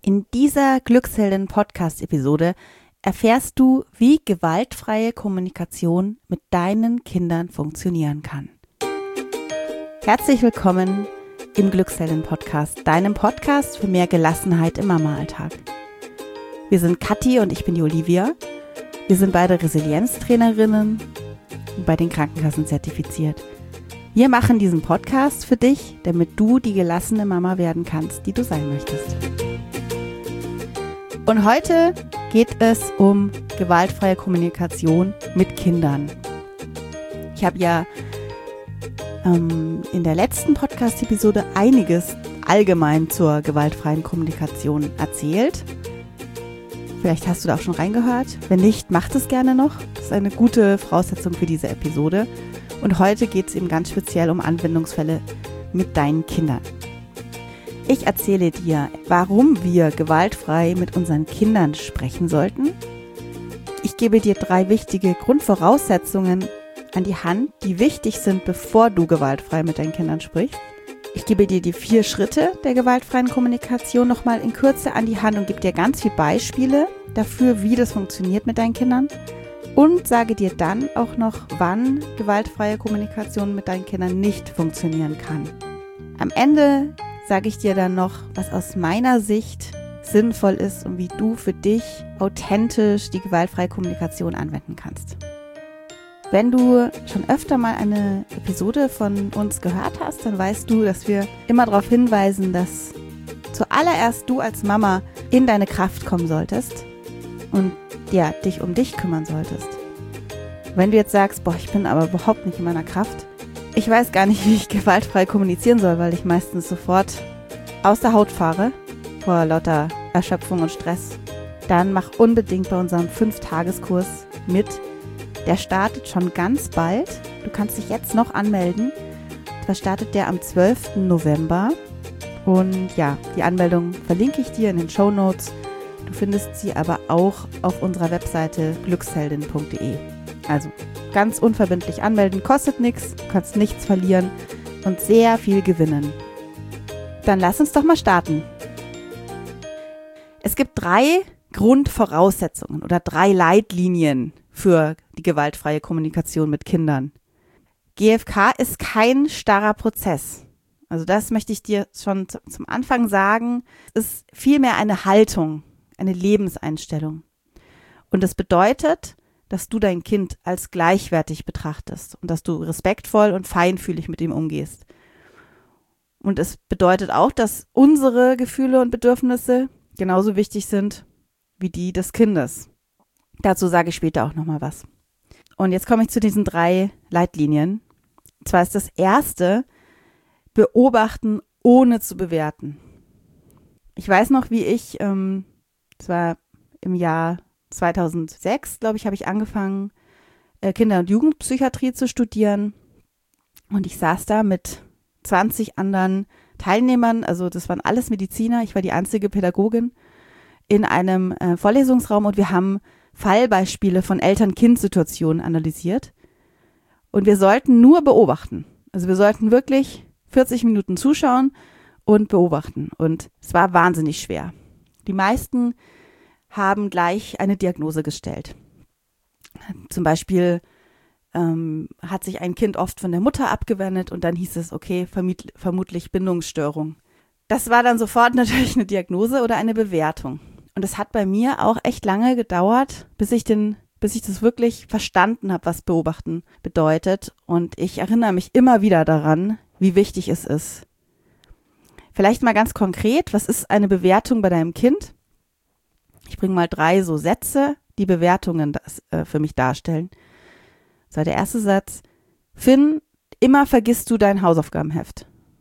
In dieser Glücksheldin-Podcast-Episode erfährst du, wie gewaltfreie Kommunikation mit deinen Kindern funktionieren kann. Herzlich willkommen im Glücksheldin-Podcast, deinem Podcast für mehr Gelassenheit im Mama-Alltag. Wir sind Kathi und ich bin die Olivia. Wir sind beide Resilienztrainerinnen und bei den Krankenkassen zertifiziert. Wir machen diesen Podcast für dich, damit du die gelassene Mama werden kannst, die du sein möchtest. Und heute geht es um gewaltfreie Kommunikation mit Kindern. Ich habe ja in der letzten Podcast-Episode einiges allgemein zur gewaltfreien Kommunikation erzählt. Vielleicht hast du da auch schon reingehört. Wenn nicht, mach es gerne noch. Das ist eine gute Voraussetzung für diese Episode. Und heute geht es eben ganz speziell um Anwendungsfälle mit deinen Kindern. Ich erzähle dir, warum wir gewaltfrei mit unseren Kindern sprechen sollten. Ich gebe dir 3 wichtige Grundvoraussetzungen an die Hand, die wichtig sind, bevor du gewaltfrei mit deinen Kindern sprichst. Ich gebe dir die 4 Schritte der gewaltfreien Kommunikation nochmal in Kürze an die Hand und gebe dir ganz viele Beispiele dafür, wie das funktioniert mit deinen Kindern. Und sage dir dann auch noch, wann gewaltfreie Kommunikation mit deinen Kindern nicht funktionieren kann. Am Ende sage ich dir dann noch, was aus meiner Sicht sinnvoll ist und wie du für dich authentisch die gewaltfreie Kommunikation anwenden kannst. Wenn du schon öfter mal eine Episode von uns gehört hast, dann weißt du, dass wir immer darauf hinweisen, dass zuallererst du als Mama in deine Kraft kommen solltest und dich um dich kümmern solltest. Wenn du jetzt sagst, ich bin aber überhaupt nicht in meiner Kraft, ich weiß gar nicht, wie ich gewaltfrei kommunizieren soll, weil ich meistens sofort aus der Haut fahre vor lauter Erschöpfung und Stress, dann mach unbedingt bei unserem 5-Tageskurs mit. Der startet schon ganz bald. Du kannst dich jetzt noch anmelden. Da startet der am 12. November. Und ja, die Anmeldung verlinke ich dir in den Shownotes. Du findest sie aber auch auf unserer Webseite glücksheldin.de. Also ganz unverbindlich anmelden, kostet nichts, du kannst nichts verlieren und sehr viel gewinnen. Dann lass uns doch mal starten. Es gibt 3 Grundvoraussetzungen oder 3 Leitlinien für die gewaltfreie Kommunikation mit Kindern. GFK ist kein starrer Prozess. Also das möchte ich dir schon zum Anfang sagen. Es ist vielmehr eine Haltung, eine Lebenseinstellung. Und das bedeutet, dass du dein Kind als gleichwertig betrachtest und dass du respektvoll und feinfühlig mit ihm umgehst. Und es bedeutet auch, dass unsere Gefühle und Bedürfnisse genauso wichtig sind wie die des Kindes. Dazu sage ich später auch nochmal was. Und jetzt komme ich zu diesen 3 Leitlinien. Und zwar ist das erste, beobachten ohne zu bewerten. Ich weiß noch, wie ich, das war im Jahr 2006, glaube ich, habe ich angefangen, Kinder- und Jugendpsychiatrie zu studieren. Und ich saß da mit 20 anderen Teilnehmern, also das waren alles Mediziner, ich war die einzige Pädagogin, in einem Vorlesungsraum und wir haben Fallbeispiele von Eltern-Kind-Situationen analysiert. Und wir sollten nur beobachten. Also wir sollten wirklich 40 Minuten zuschauen und beobachten. Und es war wahnsinnig schwer. Die meisten haben gleich eine Diagnose gestellt. Zum Beispiel hat sich ein Kind oft von der Mutter abgewendet und dann hieß es, okay, vermutlich Bindungsstörung. Das war dann sofort natürlich eine Diagnose oder eine Bewertung. Und es hat bei mir auch echt lange gedauert, bis ich das wirklich verstanden habe, was beobachten bedeutet. Und ich erinnere mich immer wieder daran, wie wichtig es ist. Vielleicht mal ganz konkret, was ist eine Bewertung bei deinem Kind? Ich bringe mal 3 so Sätze, die Bewertungen für mich darstellen. So, der erste Satz. Finn, immer vergisst du dein Hausaufgabenheft.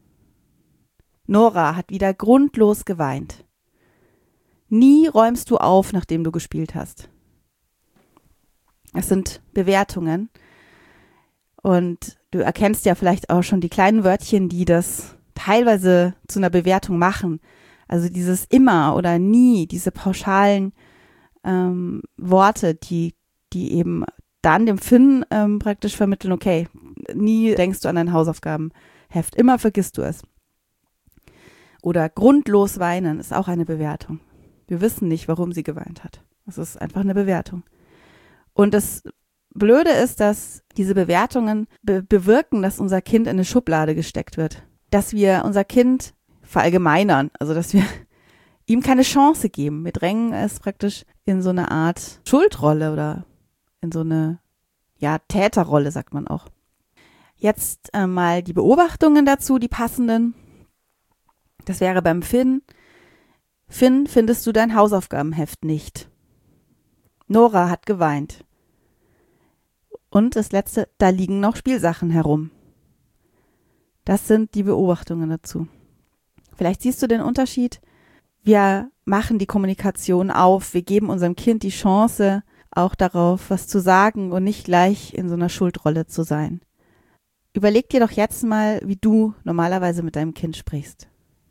Nora hat wieder grundlos geweint. Nie räumst du auf, nachdem du gespielt hast. Das sind Bewertungen. Und du erkennst ja vielleicht auch schon die kleinen Wörtchen, die das teilweise zu einer Bewertung machen. Also dieses immer oder nie, diese pauschalen Worte, die eben dann dem Finn praktisch vermitteln, okay, nie denkst du an dein Hausaufgabenheft, immer vergisst du es. Oder grundlos weinen ist auch eine Bewertung. Wir wissen nicht, warum sie geweint hat. Das ist einfach eine Bewertung. Und das Blöde ist, dass diese Bewertungen bewirken, dass unser Kind in eine Schublade gesteckt wird. Dass wir unser Kind verallgemeinern, also dass wir ihm keine Chance geben. Wir drängen es praktisch in so eine Art Schuldrolle oder in so eine, Täterrolle, sagt man auch. Jetzt mal die Beobachtungen dazu, die passenden. Das wäre beim Finn. Finn, findest du dein Hausaufgabenheft nicht? Nora hat geweint. Und das letzte, da liegen noch Spielsachen herum. Das sind die Beobachtungen dazu. Vielleicht siehst du den Unterschied. Wir machen die Kommunikation auf. Wir geben unserem Kind die Chance, auch darauf was zu sagen und nicht gleich in so einer Schuldrolle zu sein. Überleg dir doch jetzt mal, wie du normalerweise mit deinem Kind sprichst.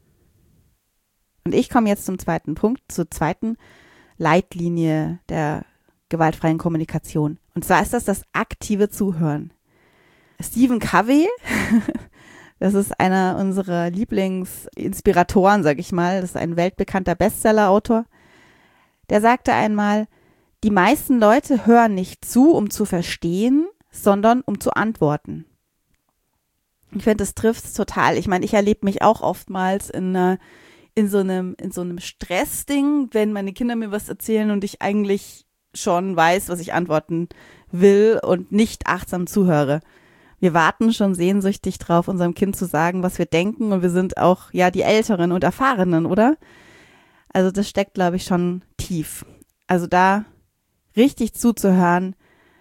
Und ich komme jetzt zum zweiten Punkt, zur zweiten Leitlinie der gewaltfreien Kommunikation. Und zwar ist das aktive Zuhören. Stephen Covey, das ist einer unserer Lieblingsinspiratoren, sag ich mal, das ist ein weltbekannter Bestsellerautor, der sagte einmal, die meisten Leute hören nicht zu, um zu verstehen, sondern um zu antworten. Ich finde, das trifft es total. Ich meine, ich erlebe mich auch oftmals in so einem Stressding, wenn meine Kinder mir was erzählen und ich eigentlich schon weiß, was ich antworten will und nicht achtsam zuhöre. Wir warten schon sehnsüchtig drauf, unserem Kind zu sagen, was wir denken, und wir sind auch die Älteren und Erfahrenen, oder? Also das steckt, glaube ich, schon tief. Also da richtig zuzuhören,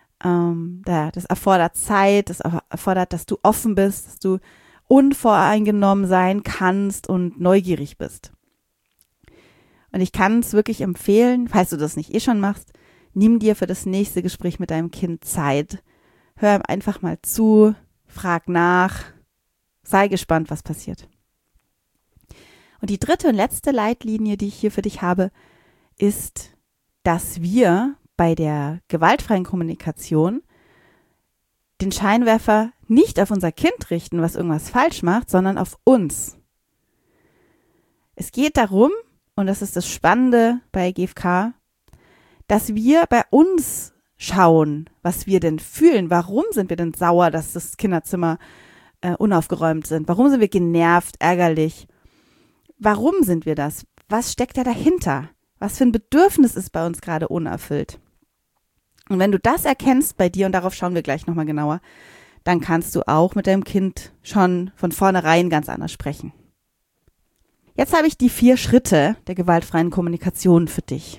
das erfordert Zeit, das erfordert, dass du offen bist, dass du unvoreingenommen sein kannst und neugierig bist. Und ich kann es wirklich empfehlen, falls du das nicht schon machst, nimm dir für das nächste Gespräch mit deinem Kind Zeit. Hör ihm einfach mal zu, frag nach, sei gespannt, was passiert. Und die dritte und letzte Leitlinie, die ich hier für dich habe, ist, dass wir bei der gewaltfreien Kommunikation den Scheinwerfer nicht auf unser Kind richten, was irgendwas falsch macht, sondern auf uns. Es geht darum, und das ist das Spannende bei GFK, dass wir bei uns schauen, was wir denn fühlen. Warum sind wir denn sauer, dass das Kinderzimmer unaufgeräumt sind? Warum sind wir genervt, ärgerlich? Warum sind wir das? Was steckt da dahinter? Was für ein Bedürfnis ist bei uns gerade unerfüllt? Und wenn du das erkennst bei dir, und darauf schauen wir gleich nochmal genauer, dann kannst du auch mit deinem Kind schon von vornherein ganz anders sprechen. Jetzt habe ich die 4 Schritte der gewaltfreien Kommunikation für dich.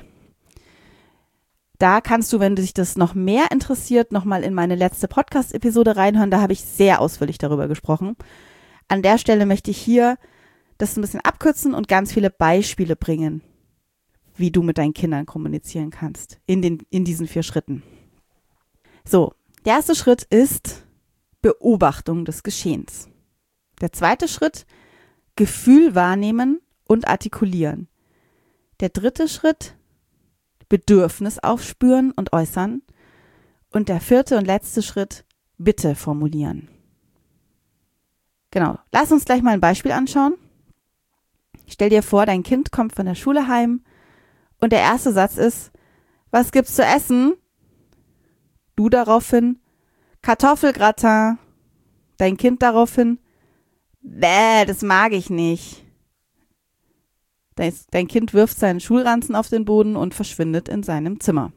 Da kannst du, wenn dich das noch mehr interessiert, nochmal in meine letzte Podcast-Episode reinhören. Da habe ich sehr ausführlich darüber gesprochen. An der Stelle möchte ich hier das ein bisschen abkürzen und ganz viele Beispiele bringen, wie du mit deinen Kindern kommunizieren kannst in diesen 4 Schritten. So, der erste Schritt ist Beobachtung des Geschehens. Der zweite Schritt, Gefühl wahrnehmen und artikulieren. Der dritte Schritt, Bedürfnis aufspüren und äußern. Und der 4. und letzte Schritt, Bitte formulieren. Genau, lass uns gleich mal ein Beispiel anschauen. Stell dir vor, dein Kind kommt von der Schule heim und der erste Satz ist, was gibt's zu essen? Du daraufhin, Kartoffelgratin. Dein Kind daraufhin, bäh, das mag ich nicht. Dein Kind wirft seinen Schulranzen auf den Boden und verschwindet in seinem Zimmer.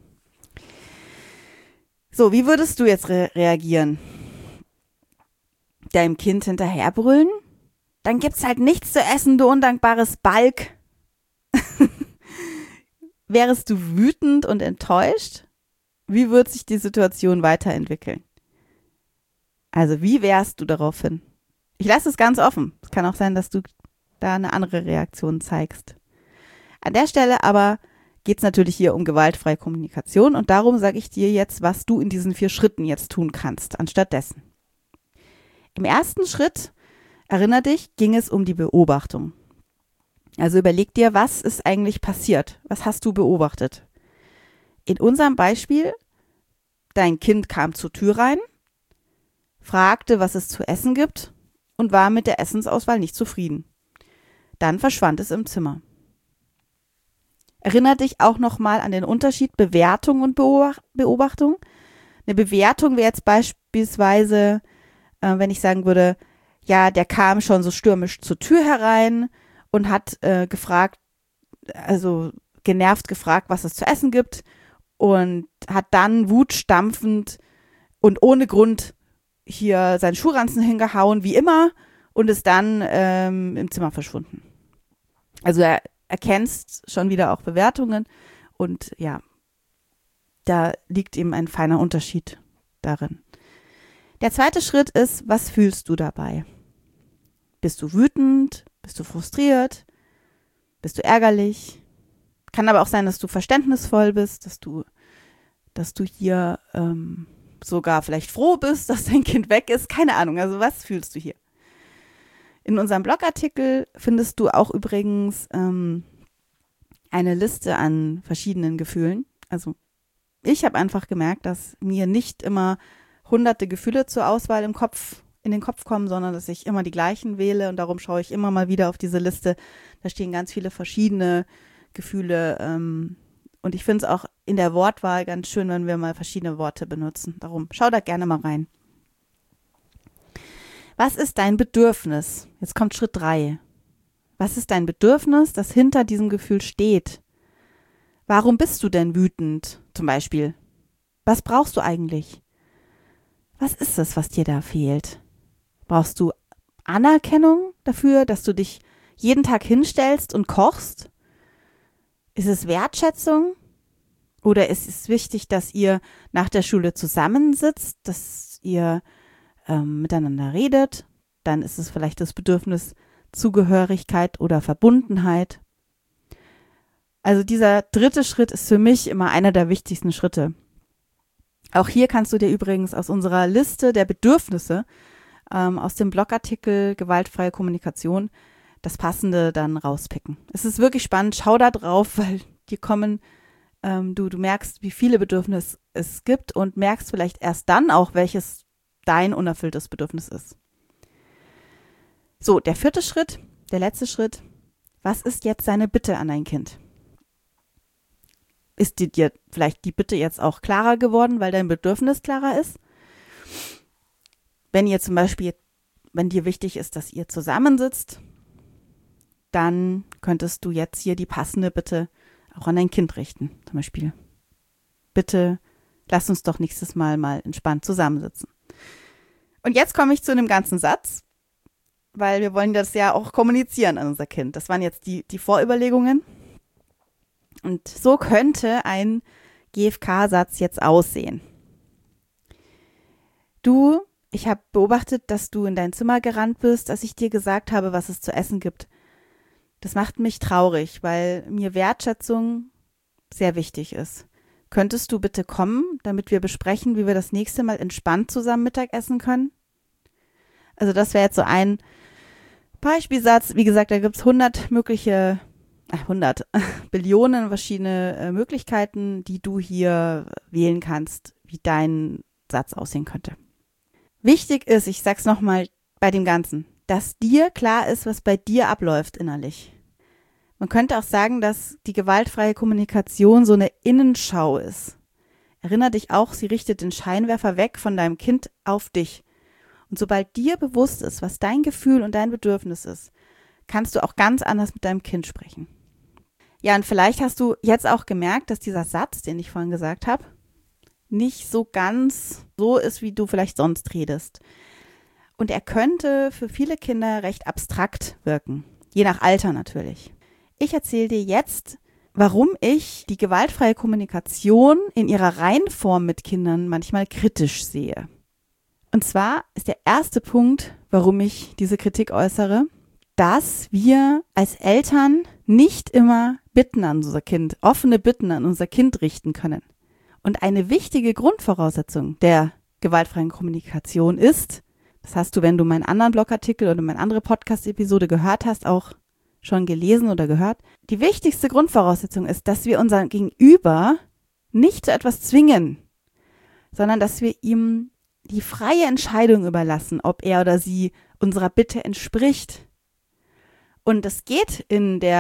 So, wie würdest du jetzt reagieren? Deinem Kind hinterherbrüllen? Dann gibt's halt nichts zu essen, du undankbares Balk. Wärest du wütend und enttäuscht? Wie wird sich die Situation weiterentwickeln? Also, wie wärst du daraufhin? Ich lasse es ganz offen. Es kann auch sein, dass du da eine andere Reaktion zeigst. An der Stelle aber geht es natürlich hier um gewaltfreie Kommunikation und darum sage ich dir jetzt, was du in diesen 4 Schritten jetzt tun kannst, anstattdessen. Im ersten Schritt, erinnere dich, ging es um die Beobachtung. Also überleg dir, was ist eigentlich passiert? Was hast du beobachtet? In unserem Beispiel, dein Kind kam zur Tür rein, fragte, was es zu essen gibt und war mit der Essensauswahl nicht zufrieden. Dann verschwand es im Zimmer. Erinnere dich auch nochmal an den Unterschied Bewertung und Beobachtung. Eine Bewertung wäre jetzt beispielsweise, wenn ich sagen würde, ja, der kam schon so stürmisch zur Tür herein und hat gefragt, also genervt gefragt, was es zu essen gibt und hat dann wutstampfend und ohne Grund hier seinen Schuhranzen hingehauen, wie immer, und ist dann im Zimmer verschwunden. Also er erkennst schon wieder auch Bewertungen und ja, da liegt eben ein feiner Unterschied darin. Der zweite Schritt ist, was fühlst du dabei? Bist du wütend? Bist du frustriert? Bist du ärgerlich? Kann aber auch sein, dass du verständnisvoll bist, dass du hier sogar vielleicht froh bist, dass dein Kind weg ist. Keine Ahnung, also was fühlst du hier? In unserem Blogartikel findest du auch übrigens eine Liste an verschiedenen Gefühlen. Also ich habe einfach gemerkt, dass mir nicht immer hunderte Gefühle zur Auswahl in den Kopf kommen, sondern dass ich immer die gleichen wähle und darum schaue ich immer mal wieder auf diese Liste. Da stehen ganz viele verschiedene Gefühle und ich finde es auch in der Wortwahl ganz schön, wenn wir mal verschiedene Worte benutzen. Darum schau da gerne mal rein. Was ist dein Bedürfnis? Jetzt kommt Schritt 3. Was ist dein Bedürfnis, das hinter diesem Gefühl steht? Warum bist du denn wütend, zum Beispiel? Was brauchst du eigentlich? Was ist es, was dir da fehlt? Brauchst du Anerkennung dafür, dass du dich jeden Tag hinstellst und kochst? Ist es Wertschätzung? Oder ist es wichtig, dass ihr nach der Schule zusammensitzt, dass ihr miteinander redet? Dann ist es vielleicht das Bedürfnis Zugehörigkeit oder Verbundenheit. Also dieser dritte Schritt ist für mich immer einer der wichtigsten Schritte. Auch hier kannst du dir übrigens aus unserer Liste der Bedürfnisse aus dem Blogartikel Gewaltfreie Kommunikation das Passende dann rauspicken. Es ist wirklich spannend, schau da drauf, weil dir kommen, du merkst, wie viele Bedürfnisse es gibt und merkst vielleicht erst dann auch, welches dein unerfülltes Bedürfnis ist. So, der vierte Schritt, der letzte Schritt, was ist jetzt seine Bitte an dein Kind? Ist dir vielleicht die Bitte jetzt auch klarer geworden, weil dein Bedürfnis klarer ist? Wenn ihr zum Beispiel, wenn dir wichtig ist, dass ihr zusammensitzt, dann könntest du jetzt hier die passende Bitte auch an dein Kind richten. Zum Beispiel, bitte lass uns doch nächstes Mal entspannt zusammensitzen. Und jetzt komme ich zu einem ganzen Satz, weil wir wollen das ja auch kommunizieren an unser Kind. Das waren jetzt die Vorüberlegungen. Und so könnte ein GFK-Satz jetzt aussehen. Ich habe beobachtet, dass du in dein Zimmer gerannt bist, als ich dir gesagt habe, was es zu essen gibt. Das macht mich traurig, weil mir Wertschätzung sehr wichtig ist. Könntest du bitte kommen, damit wir besprechen, wie wir das nächste Mal entspannt zusammen Mittag essen können? Also das wäre jetzt so ein Beispielsatz. Wie gesagt, da gibt es 100 Billionen verschiedene Möglichkeiten, die du hier wählen kannst, wie dein Satz aussehen könnte. Wichtig ist, ich sag's nochmal bei dem Ganzen, dass dir klar ist, was bei dir abläuft innerlich. Man könnte auch sagen, dass die gewaltfreie Kommunikation so eine Innenschau ist. Erinner dich auch, sie richtet den Scheinwerfer weg von deinem Kind auf dich. Und sobald dir bewusst ist, was dein Gefühl und dein Bedürfnis ist, kannst du auch ganz anders mit deinem Kind sprechen. Ja, und vielleicht hast du jetzt auch gemerkt, dass dieser Satz, den ich vorhin gesagt habe, nicht so ganz so ist, wie du vielleicht sonst redest. Und er könnte für viele Kinder recht abstrakt wirken, je nach Alter natürlich. Ich erzähle dir jetzt, warum ich die gewaltfreie Kommunikation in ihrer Reinform mit Kindern manchmal kritisch sehe. Und zwar ist der erste Punkt, warum ich diese Kritik äußere, dass wir als Eltern nicht immer Bitten an unser Kind, offene Bitten an unser Kind richten können. Und eine wichtige Grundvoraussetzung der gewaltfreien Kommunikation ist, das hast du, wenn du meinen anderen Blogartikel oder meine andere Podcast-Episode gehört hast, auch schon gelesen oder gehört. Die wichtigste Grundvoraussetzung ist, dass wir unser Gegenüber nicht zu etwas zwingen, sondern dass wir ihm die freie Entscheidung überlassen, ob er oder sie unserer Bitte entspricht. Und es geht in der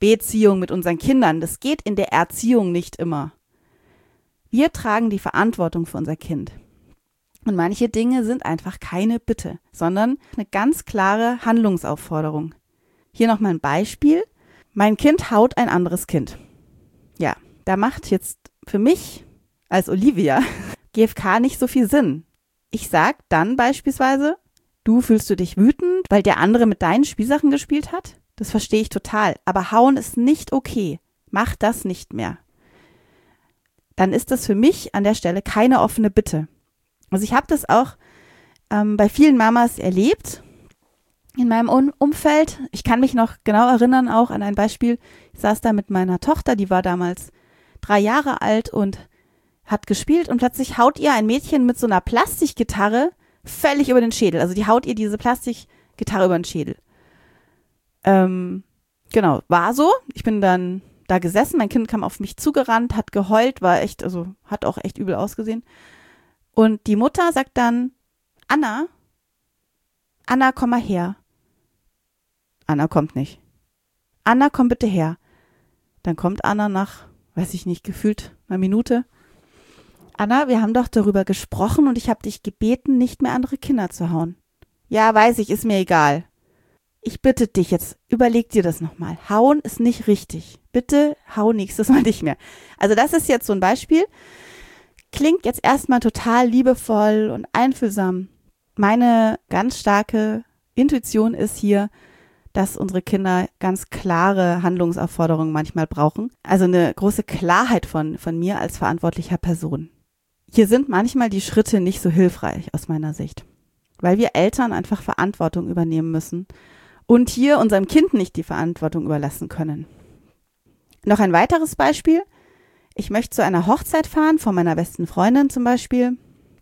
Beziehung mit unseren Kindern. Das geht in der Erziehung nicht immer. Wir tragen die Verantwortung für unser Kind. Und manche Dinge sind einfach keine Bitte, sondern eine ganz klare Handlungsaufforderung. Hier nochmal ein Beispiel. Mein Kind haut ein anderes Kind. Ja, da macht jetzt für mich als Olivia GFK nicht so viel Sinn. Ich sag dann beispielsweise, fühlst du dich wütend, weil der andere mit deinen Spielsachen gespielt hat? Das verstehe ich total. Aber hauen ist nicht okay. Mach das nicht mehr. Dann ist das für mich an der Stelle keine offene Bitte. Also ich habe das auch bei vielen Mamas erlebt in meinem Umfeld. Ich kann mich noch genau erinnern auch an ein Beispiel. Ich saß da mit meiner Tochter, die war damals 3 Jahre alt und hat gespielt und plötzlich haut ihr ein Mädchen mit so einer Plastikgitarre völlig über den Schädel. Also die haut ihr diese Plastikgitarre über den Schädel. Genau, war so. Ich bin dann da gesessen, mein Kind kam auf mich zugerannt, hat geheult, hat auch echt übel ausgesehen. Und die Mutter sagt dann, Anna, komm mal her. Anna kommt nicht. Anna, komm bitte her. Dann kommt Anna nach, weiß ich nicht, gefühlt einer Minute. Anna, wir haben doch darüber gesprochen und ich habe dich gebeten, nicht mehr andere Kinder zu hauen. Ja, weiß ich, ist mir egal. Ich bitte dich jetzt, überleg dir das nochmal. Hauen ist nicht richtig. Bitte hau nächstes Mal nicht mehr. Also das ist jetzt so ein Beispiel. Klingt jetzt erstmal total liebevoll und einfühlsam. Meine ganz starke Intuition ist hier, dass unsere Kinder ganz klare Handlungsaufforderungen manchmal brauchen. Also eine große Klarheit von mir als verantwortlicher Person. Hier sind manchmal die Schritte nicht so hilfreich aus meiner Sicht, weil wir Eltern einfach Verantwortung übernehmen müssen und hier unserem Kind nicht die Verantwortung überlassen können. Noch ein weiteres Beispiel. Ich möchte zu einer Hochzeit fahren, von meiner besten Freundin zum Beispiel.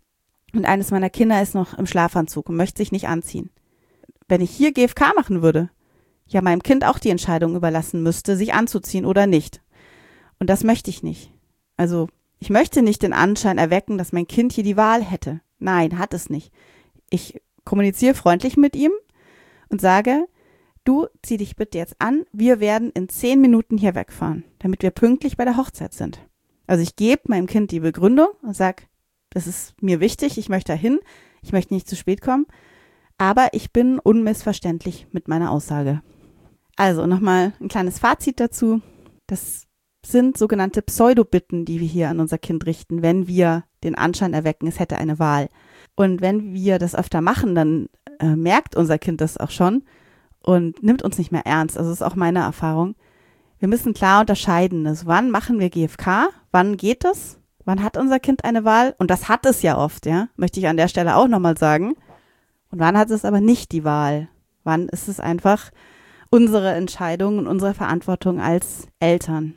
Und eines meiner Kinder ist noch im Schlafanzug und möchte sich nicht anziehen. Wenn ich hier GFK machen würde, ja meinem Kind auch die Entscheidung überlassen müsste, sich anzuziehen oder nicht. Und das möchte ich nicht. Also ich möchte nicht den Anschein erwecken, dass mein Kind hier die Wahl hätte. Nein, hat es nicht. Ich kommuniziere freundlich mit ihm und sage, du zieh dich bitte jetzt an, wir werden in 10 Minuten hier wegfahren, damit wir pünktlich bei der Hochzeit sind. Also ich gebe meinem Kind die Begründung und sage, das ist mir wichtig, ich möchte dahin, ich möchte nicht zu spät kommen, aber ich bin unmissverständlich mit meiner Aussage. Also nochmal ein kleines Fazit dazu. Das sind sogenannte Pseudobitten, die wir hier an unser Kind richten, wenn wir den Anschein erwecken, es hätte eine Wahl. Und wenn wir das öfter machen, dann merkt unser Kind das auch schon und nimmt uns nicht mehr ernst. Also das ist auch meine Erfahrung. Wir müssen klar unterscheiden, also wann machen wir GFK, wann geht das, wann hat unser Kind eine Wahl und das hat es ja oft, ja, möchte ich an der Stelle auch nochmal sagen. Und wann hat es aber nicht die Wahl? Wann ist es einfach unsere Entscheidung und unsere Verantwortung als Eltern?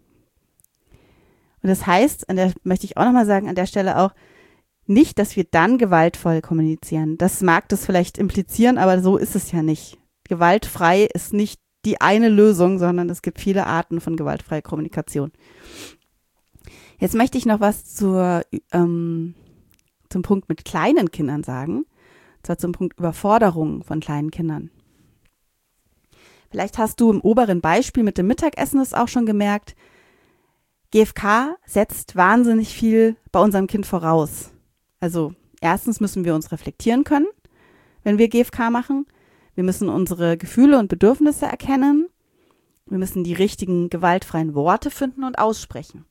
Und das heißt, möchte ich auch nochmal sagen, an der Stelle auch, nicht, dass wir dann gewaltvoll kommunizieren. Das mag das vielleicht implizieren, aber so ist es ja nicht. Gewaltfrei ist nicht die eine Lösung, sondern es gibt viele Arten von gewaltfreier Kommunikation. Jetzt möchte ich noch was zum Punkt mit kleinen Kindern sagen. Und zwar zum Punkt Überforderung von kleinen Kindern. Vielleicht hast du im oberen Beispiel mit dem Mittagessen das auch schon gemerkt. GFK setzt wahnsinnig viel bei unserem Kind voraus. Also erstens müssen wir uns reflektieren können, wenn wir GFK machen. Wir müssen unsere Gefühle und Bedürfnisse erkennen. Wir müssen die richtigen gewaltfreien Worte finden und aussprechen.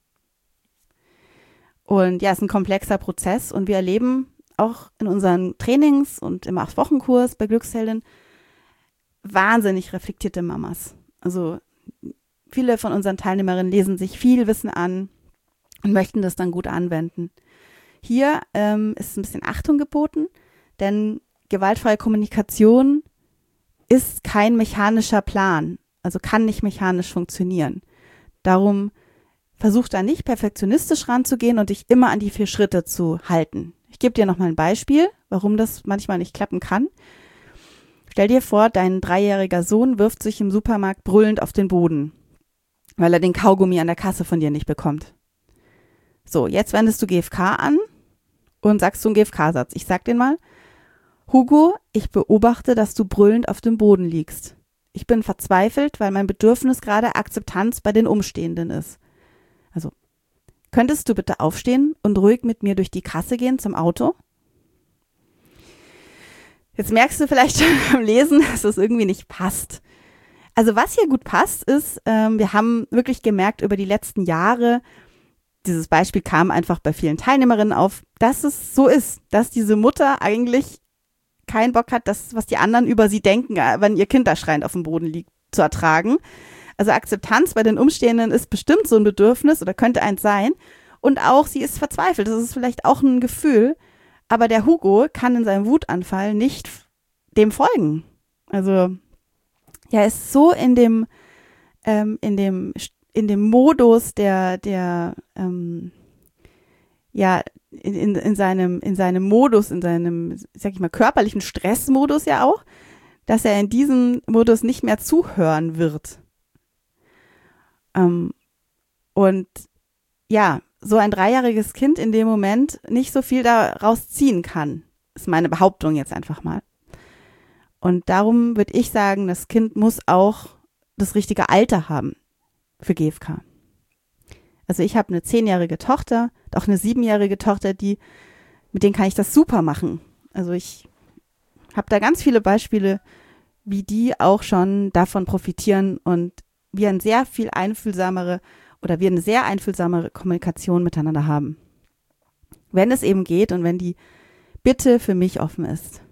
Und ja, es ist ein komplexer Prozess und wir erleben auch in unseren Trainings und im 8-Wochen-Kurs bei Glücksheldin wahnsinnig reflektierte Mamas. Also viele von unseren Teilnehmerinnen lesen sich viel Wissen an und möchten das dann gut anwenden. Hier ist ein bisschen Achtung geboten, denn gewaltfreie Kommunikation ist kein mechanischer Plan, also kann nicht mechanisch funktionieren. Darum versuch da nicht perfektionistisch ranzugehen und dich immer an die 4 Schritte zu halten. Ich gebe dir nochmal ein Beispiel, warum das manchmal nicht klappen kann. Stell dir vor, dein 3-jähriger Sohn wirft sich im Supermarkt brüllend auf den Boden, weil er den Kaugummi an der Kasse von dir nicht bekommt. So, jetzt wendest du GFK an und sagst so einen GFK-Satz. Ich sag den mal. Hugo, ich beobachte, dass du brüllend auf dem Boden liegst. Ich bin verzweifelt, weil mein Bedürfnis gerade Akzeptanz bei den Umstehenden ist. Also, könntest du bitte aufstehen und ruhig mit mir durch die Kasse gehen zum Auto? Jetzt merkst du vielleicht schon beim Lesen, dass das irgendwie nicht passt. Also was hier gut passt, ist, wir haben wirklich gemerkt über die letzten Jahre, dieses Beispiel kam einfach bei vielen Teilnehmerinnen auf, dass es so ist, dass diese Mutter eigentlich keinen Bock hat, das, was die anderen über sie denken, wenn ihr Kind da schreiend auf dem Boden liegt, zu ertragen. Also Akzeptanz bei den Umstehenden ist bestimmt so ein Bedürfnis oder könnte eins sein. Und auch sie ist verzweifelt. Das ist vielleicht auch ein Gefühl. Aber der Hugo kann in seinem Wutanfall nicht dem folgen. Also er ist so in dem Modus in seinem Modus, in seinem, sag ich mal, körperlichen Stressmodus ja auch, dass er in diesem Modus nicht mehr zuhören wird. Und ja, so ein 3-jähriges Kind in dem Moment nicht so viel daraus ziehen kann, ist meine Behauptung jetzt einfach mal. Und darum würde ich sagen, das Kind muss auch das richtige Alter haben für GFK. Also ich habe eine 10-jährige Tochter, auch eine 7-jährige Tochter, mit denen kann ich das super machen. Also ich habe da ganz viele Beispiele, wie die auch schon davon profitieren und wir eine sehr einfühlsamere Kommunikation miteinander haben. Wenn es eben geht und wenn die Bitte für mich offen ist.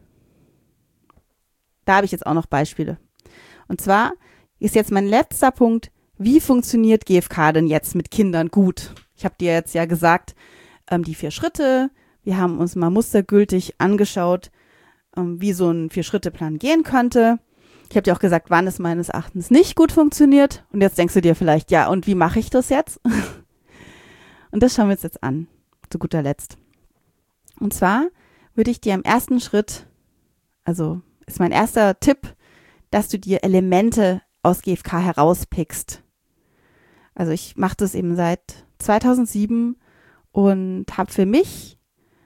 Da habe ich jetzt auch noch Beispiele. Und zwar ist jetzt mein letzter Punkt, wie funktioniert GFK denn jetzt mit Kindern gut? Ich habe dir jetzt ja gesagt, die 4 Schritte. Wir haben uns mal mustergültig angeschaut, wie so ein 4-Schritte-Plan gehen könnte. Ich habe dir auch gesagt, wann es meines Erachtens nicht gut funktioniert. Und jetzt denkst du dir vielleicht, ja, und wie mache ich das jetzt? Und das schauen wir uns jetzt an, zu guter Letzt. Und zwar würde ich dir im ersten Schritt, also ist mein erster Tipp, dass du dir Elemente aus GFK herauspickst. Also ich mache das eben seit 2007 und habe für mich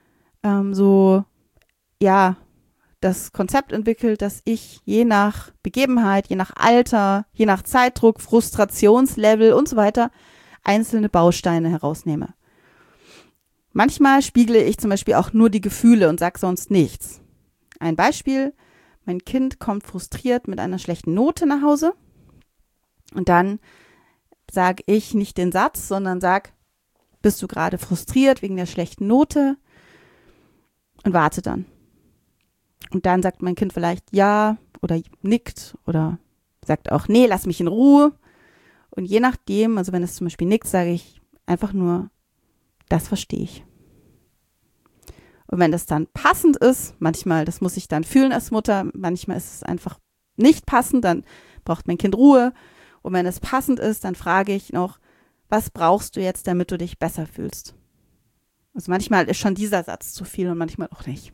das Konzept entwickelt, dass ich je nach Begebenheit, je nach Alter, je nach Zeitdruck, Frustrationslevel und so weiter einzelne Bausteine herausnehme. Manchmal spiegle ich zum Beispiel auch nur die Gefühle und sage sonst nichts. Ein Beispiel, mein Kind kommt frustriert mit einer schlechten Note nach Hause und dann sage ich nicht den Satz, sondern sag, bist du gerade frustriert wegen der schlechten Note? Und warte dann. Und dann sagt mein Kind vielleicht ja oder nickt oder sagt auch, nee, lass mich in Ruhe. Und je nachdem, also wenn es zum Beispiel nickt, sage ich einfach nur, das verstehe ich. Und wenn das dann passend ist, manchmal, das muss ich dann fühlen als Mutter, manchmal ist es einfach nicht passend, dann braucht mein Kind Ruhe. Und wenn es passend ist, dann frage ich noch, was brauchst du jetzt, damit du dich besser fühlst? Also manchmal ist schon dieser Satz zu viel und manchmal auch nicht.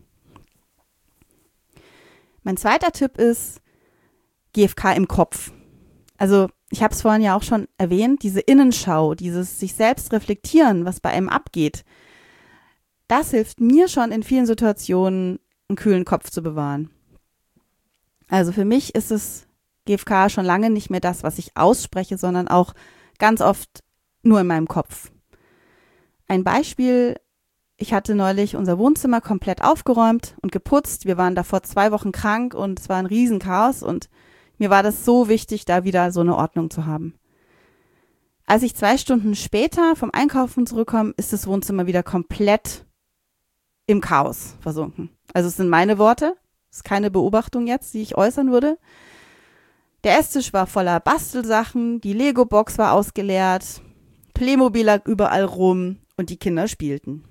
Mein zweiter Tipp ist GFK im Kopf. Also ich habe es vorhin ja auch schon erwähnt, diese Innenschau, dieses sich selbst reflektieren, was bei einem abgeht, das hilft mir schon in vielen Situationen, einen kühlen Kopf zu bewahren. Also für mich ist es GFK schon lange nicht mehr das, was ich ausspreche, sondern auch ganz oft nur in meinem Kopf. Ein Beispiel, ich hatte neulich unser Wohnzimmer komplett aufgeräumt und geputzt. Wir waren davor 2 Wochen krank und es war ein Riesenchaos und mir war das so wichtig, da wieder so eine Ordnung zu haben. Als ich 2 Stunden später vom Einkaufen zurückkomme, ist das Wohnzimmer wieder komplett im Chaos versunken. Also es sind meine Worte, es ist keine Beobachtung jetzt, die ich äußern würde. Der Esstisch war voller Bastelsachen, die Lego-Box war ausgeleert, Playmobil lag überall rum und die Kinder spielten.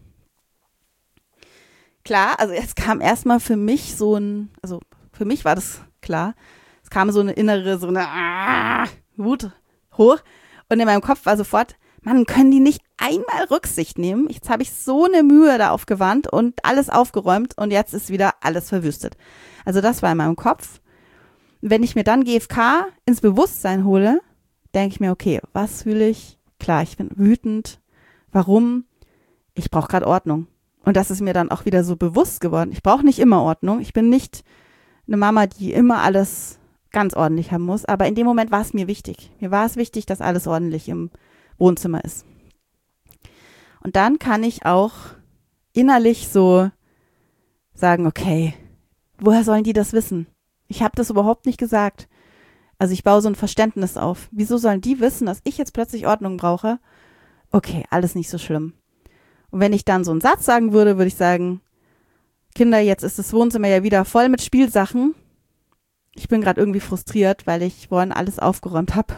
Klar, also jetzt kam erstmal für mich für mich war das klar, es kam so eine innere, Wut hoch und in meinem Kopf war sofort, Mann, können die nicht einmal Rücksicht nehmen? Jetzt habe ich so eine Mühe da aufgewandt und alles aufgeräumt und jetzt ist wieder alles verwüstet. Also das war in meinem Kopf. Wenn ich mir dann GFK ins Bewusstsein hole, denke ich mir, okay, was fühle ich? Klar, ich bin wütend. Warum? Ich brauche gerade Ordnung. Und das ist mir dann auch wieder so bewusst geworden. Ich brauche nicht immer Ordnung. Ich bin nicht eine Mama, die immer alles ganz ordentlich haben muss. Aber in dem Moment war es mir wichtig. Mir war es wichtig, dass alles ordentlich im Wohnzimmer ist. Und dann kann ich auch innerlich so sagen, okay, woher sollen die das wissen? Ich habe das überhaupt nicht gesagt. Also ich baue so ein Verständnis auf. Wieso sollen die wissen, dass ich jetzt plötzlich Ordnung brauche? Okay, alles nicht so schlimm. Und wenn ich dann so einen Satz sagen würde, würde ich sagen, Kinder, jetzt ist das Wohnzimmer ja wieder voll mit Spielsachen. Ich bin gerade irgendwie frustriert, weil ich vorhin alles aufgeräumt habe.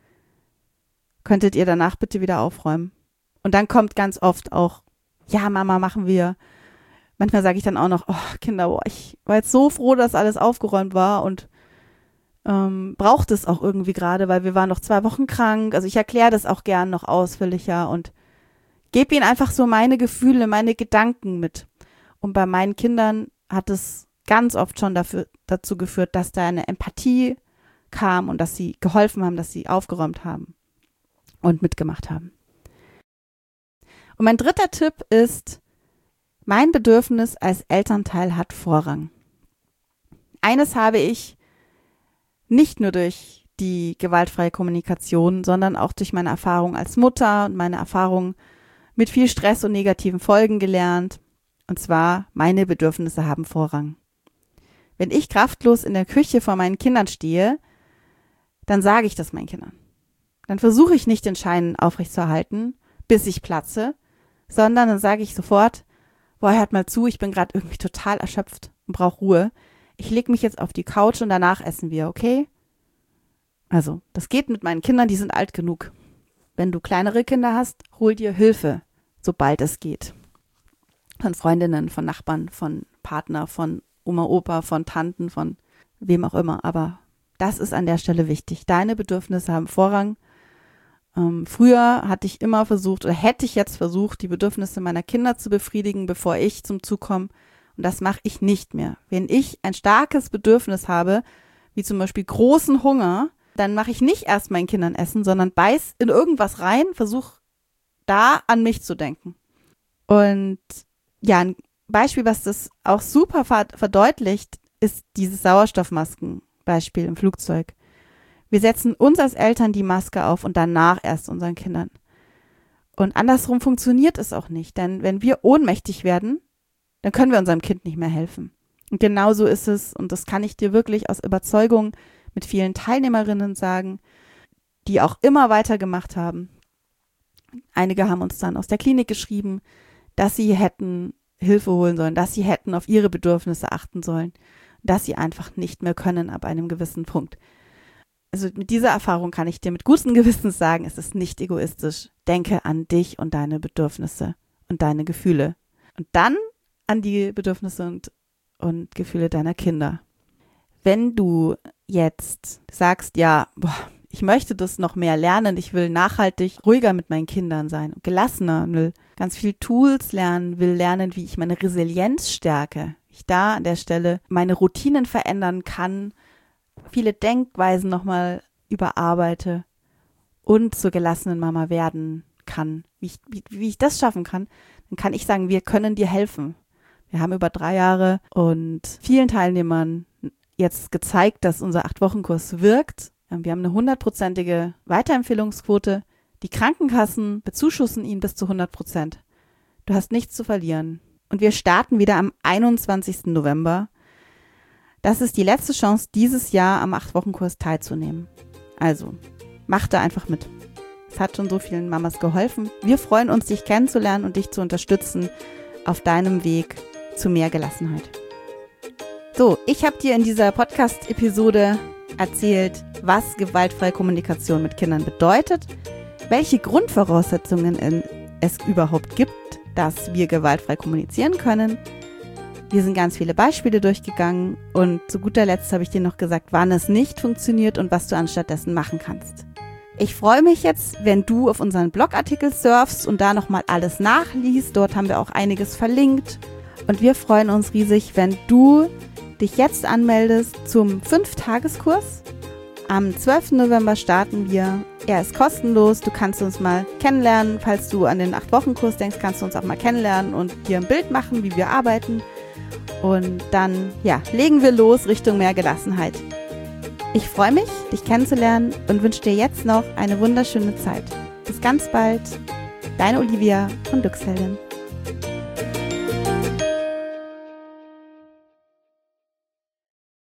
Könntet ihr danach bitte wieder aufräumen? Und dann kommt ganz oft auch, ja Mama, machen wir. Manchmal sage ich dann auch noch, oh Kinder, ich war jetzt so froh, dass alles aufgeräumt war und braucht es auch irgendwie gerade, weil wir waren noch 2 Wochen krank. Also ich erkläre das auch gern noch ausführlicher und gebe ihnen einfach so meine Gefühle, meine Gedanken mit. Und bei meinen Kindern hat es ganz oft schon dazu geführt, dass da eine Empathie kam und dass sie geholfen haben, dass sie aufgeräumt haben und mitgemacht haben. Und mein dritter Tipp ist, mein Bedürfnis als Elternteil hat Vorrang. Eines habe ich nicht nur durch die gewaltfreie Kommunikation, sondern auch durch meine Erfahrung als Mutter und meine Erfahrung mit viel Stress und negativen Folgen gelernt. Und zwar, meine Bedürfnisse haben Vorrang. Wenn ich kraftlos in der Küche vor meinen Kindern stehe, dann sage ich das meinen Kindern. Dann versuche ich nicht den Schein aufrechtzuerhalten, bis ich platze, sondern dann sage ich sofort, boah, hört mal zu, ich bin gerade irgendwie total erschöpft und brauche Ruhe. Ich lege mich jetzt auf die Couch und danach essen wir, okay? Also, das geht mit meinen Kindern, die sind alt genug. Wenn du kleinere Kinder hast, hol dir Hilfe, sobald es geht. Von Freundinnen, von Nachbarn, von Partner, von Oma, Opa, von Tanten, von wem auch immer. Aber das ist an der Stelle wichtig. Deine Bedürfnisse haben Vorrang. Früher hatte ich immer versucht, oder hätte ich jetzt versucht, die Bedürfnisse meiner Kinder zu befriedigen, bevor ich zum Zug komme. Und das mache ich nicht mehr. Wenn ich ein starkes Bedürfnis habe, wie zum Beispiel großen Hunger, dann mache ich nicht erst meinen Kindern Essen, sondern beiß in irgendwas rein, versuche da an mich zu denken. Und ja, ein Beispiel, was das auch super verdeutlicht, ist dieses Sauerstoffmaskenbeispiel im Flugzeug. Wir setzen uns als Eltern die Maske auf und danach erst unseren Kindern. Und andersrum funktioniert es auch nicht, denn wenn wir ohnmächtig werden, dann können wir unserem Kind nicht mehr helfen. Und genauso ist es, und das kann ich dir wirklich aus Überzeugung mit vielen Teilnehmerinnen sagen, die auch immer weitergemacht haben. Einige haben uns dann aus der Klinik geschrieben, dass sie hätten Hilfe holen sollen, dass sie hätten auf ihre Bedürfnisse achten sollen, dass sie einfach nicht mehr können ab einem gewissen Punkt. Also mit dieser Erfahrung kann ich dir mit gutem Gewissens sagen, es ist nicht egoistisch. Denke an dich und deine Bedürfnisse und deine Gefühle. Und dann an die Bedürfnisse und Gefühle deiner Kinder. Wenn du jetzt sagst, ja, ich möchte das noch mehr lernen, ich will nachhaltig ruhiger mit meinen Kindern sein, gelassener, will ganz viel Tools lernen, will lernen, wie ich meine Resilienz stärke, wie ich da an der Stelle meine Routinen verändern kann, viele Denkweisen nochmal überarbeite und zur gelassenen Mama werden kann, wie ich das schaffen kann, dann kann ich sagen, wir können dir helfen. Wir haben über 3 Jahre und vielen Teilnehmern jetzt gezeigt, dass unser 8-Wochen-Kurs wirkt. Wir haben eine 100%ige Weiterempfehlungsquote. Die Krankenkassen bezuschussen ihn bis zu 100%. Du hast nichts zu verlieren. Und wir starten wieder am 21. November. Das ist die letzte Chance, dieses Jahr am 8-Wochen-Kurs teilzunehmen. Also, mach da einfach mit. Es hat schon so vielen Mamas geholfen. Wir freuen uns, dich kennenzulernen und dich zu unterstützen auf deinem Weg zu mehr Gelassenheit. So, ich habe dir in dieser Podcast-Episode erzählt, was gewaltfreie Kommunikation mit Kindern bedeutet, welche Grundvoraussetzungen es überhaupt gibt, dass wir gewaltfrei kommunizieren können. Wir sind ganz viele Beispiele durchgegangen und zu guter Letzt habe ich dir noch gesagt, wann es nicht funktioniert und was du anstattdessen machen kannst. Ich freue mich jetzt, wenn du auf unseren Blogartikel surfst und da nochmal alles nachliest. Dort haben wir auch einiges verlinkt. Und wir freuen uns riesig, wenn du dich jetzt anmeldest zum 5-Tageskurs. Am 12. November starten wir. Er ist kostenlos. Du kannst uns mal kennenlernen. Falls du an den 8-Wochen-Kurs denkst, kannst du uns auch mal kennenlernen und dir ein Bild machen, wie wir arbeiten. Und dann, legen wir los Richtung mehr Gelassenheit. Ich freue mich, dich kennenzulernen und wünsche dir jetzt noch eine wunderschöne Zeit. Bis ganz bald, deine Olivia von Glücksheldin.